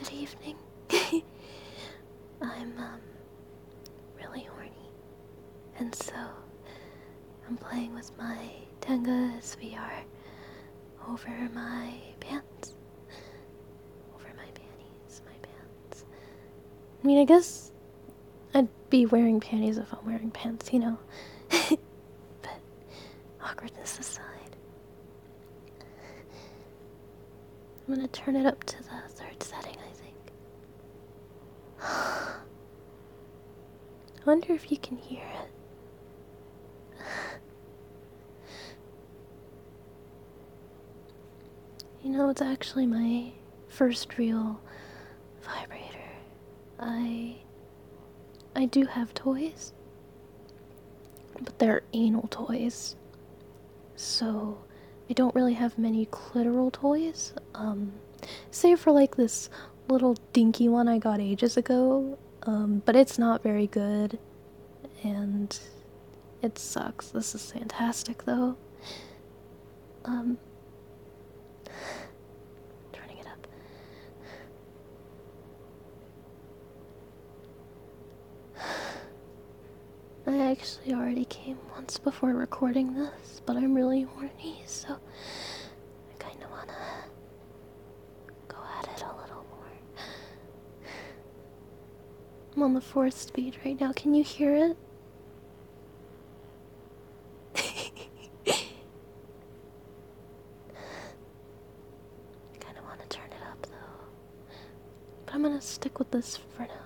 Good evening. I'm, really horny. And so, I'm playing with my Tenga SVR over my pants. Over my panties, my pants. I mean, I guess I'd be wearing panties if I'm wearing pants, you know. But, awkwardness aside, I'm gonna turn it up to the third setting, I think. I wonder if you can hear it. You know, it's actually my first real vibrator. I do have toys, but they're anal toys. So I don't really have many clitoral toys. Save for like this little dinky one I got ages ago. But it's not very good, and it sucks. This is fantastic though. Turning it up. I actually already came once before recording this, but I'm really horny, so I kinda wanna go at it a little more. I'm on the 4th speed right now. Can you hear it? I kinda wanna turn it up though. But I'm gonna stick with this for now.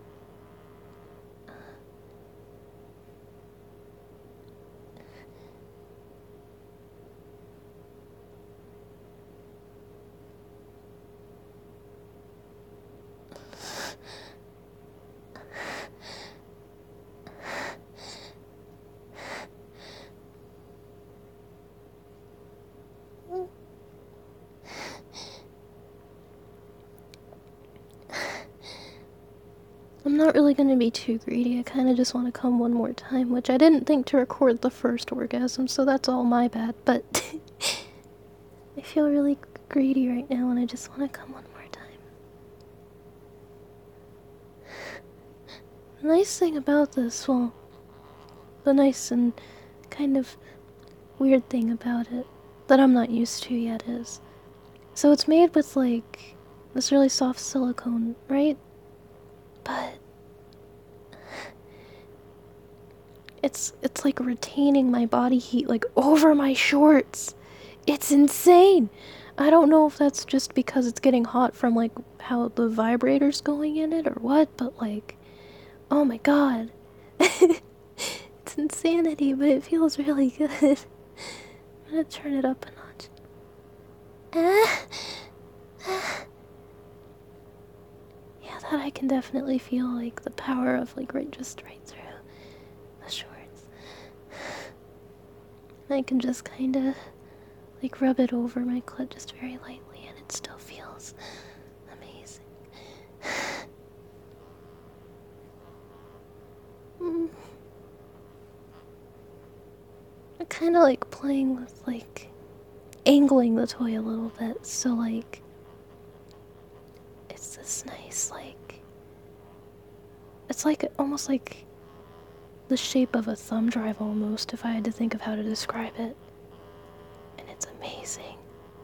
I'm not really gonna be too greedy. I kinda just wanna come one more time, which I didn't think to record the first orgasm, so that's all my bad, but I feel really greedy right now and I just wanna come one more time. The nice thing about this, well, the nice and kind of weird thing about it that I'm not used to yet is, so it's made with like this really soft silicone, right? But it's like retaining my body heat like over my shorts. It's insane. I don't know if that's just because it's getting hot from like how the vibrator's going in it or what, but like, oh my god. It's insanity, but it feels really good. I'm gonna turn it up a notch. Yeah, that I can definitely feel like the power of like right through the shorts. I can just kinda like rub it over my clit just very lightly and it still feels amazing. I kinda like playing with like angling the toy a little bit, so like it's this nice like it's like almost like the shape of a thumb drive almost, if I had to think of how to describe it. And it's amazing.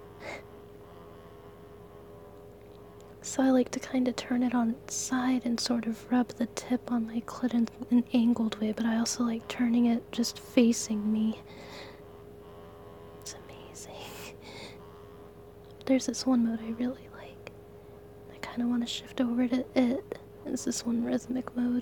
So I like to kind of turn it on its side and sort of rub the tip on my clit in an angled way, but I also like turning it just facing me. It's amazing. There's this one mode I really like. I kind of want to shift over to it. It's this one rhythmic mode.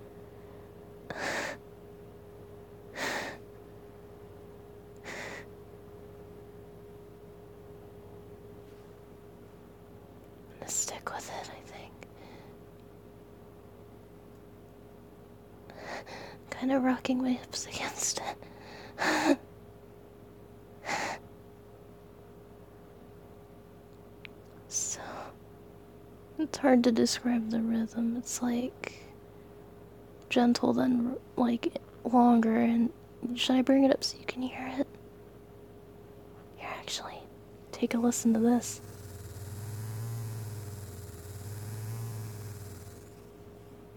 I'm gonna stick with it, I think. Kind of rocking my hips against it. So, it's hard to describe the rhythm. It's like gentle, then like longer. And should I bring it up so you can hear it? Here, actually, take a listen to this.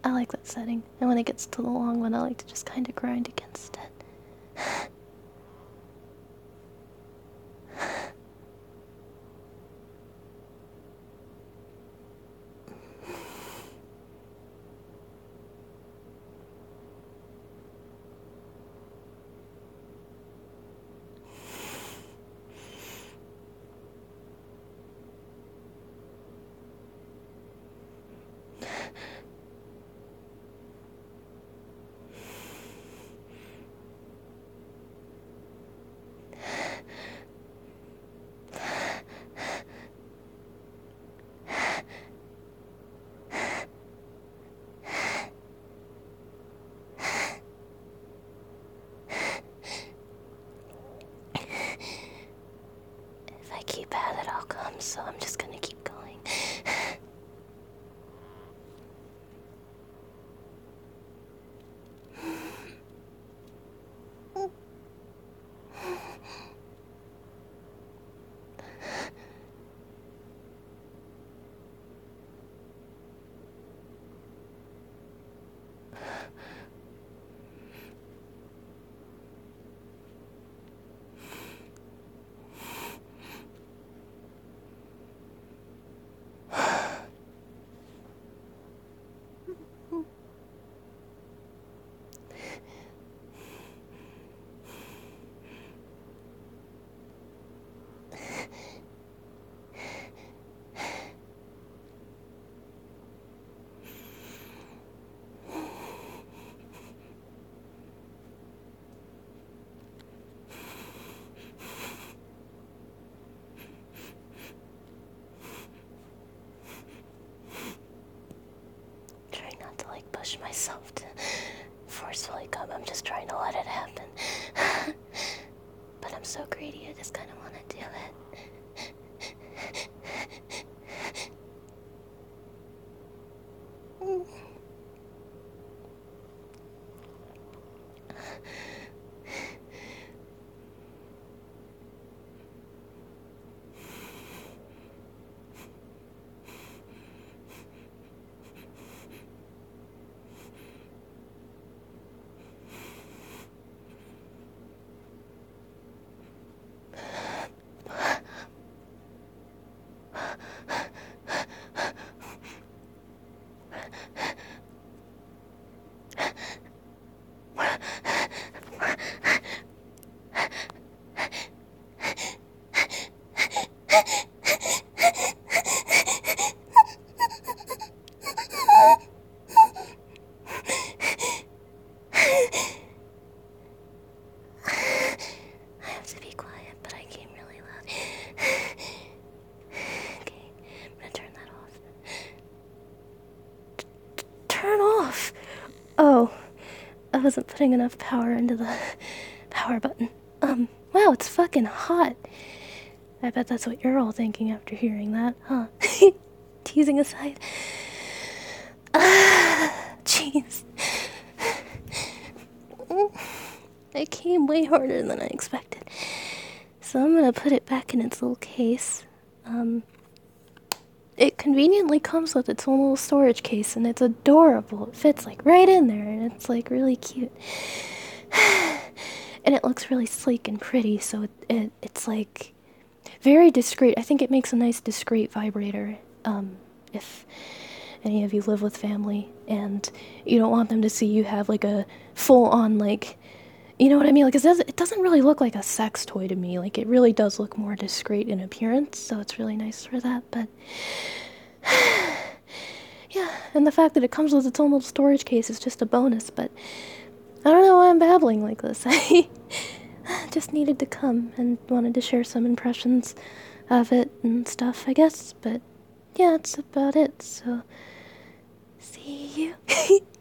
I like that setting. And when it gets to the long one, I like to just kind of grind against it. If I keep at it, I'll come, so I'm just gonna keep going. Try not to like push myself to forcefully come. I'm just trying to let it happen. But I'm so greedy, I just kind of want to do it. I have to be quiet, but I came really loud. Okay, I'm gonna turn that off. Turn off! Oh, I wasn't putting enough power into the power button. Wow, it's fucking hot. I bet that's what you're all thinking after hearing that, huh? Teasing aside. Jeez. It came way harder than I expected. So I'm gonna put it back in its little case. It conveniently comes with its own little storage case, and it's adorable. It fits like right in there, and it's like really cute. And it looks really sleek and pretty, so it's like very discreet. I think it makes a nice discreet vibrator. If any of you live with family and you don't want them to see you have like a full-on like, you know what I mean? Like it doesn't really look like a sex toy to me. Like it really does look more discreet in appearance, so it's really nice for that. But yeah, and the fact that it comes with its own little storage case is just a bonus. But I don't know why I'm babbling like this. I just needed to come and wanted to share some impressions of it and stuff, I guess. But yeah, that's about it. So see you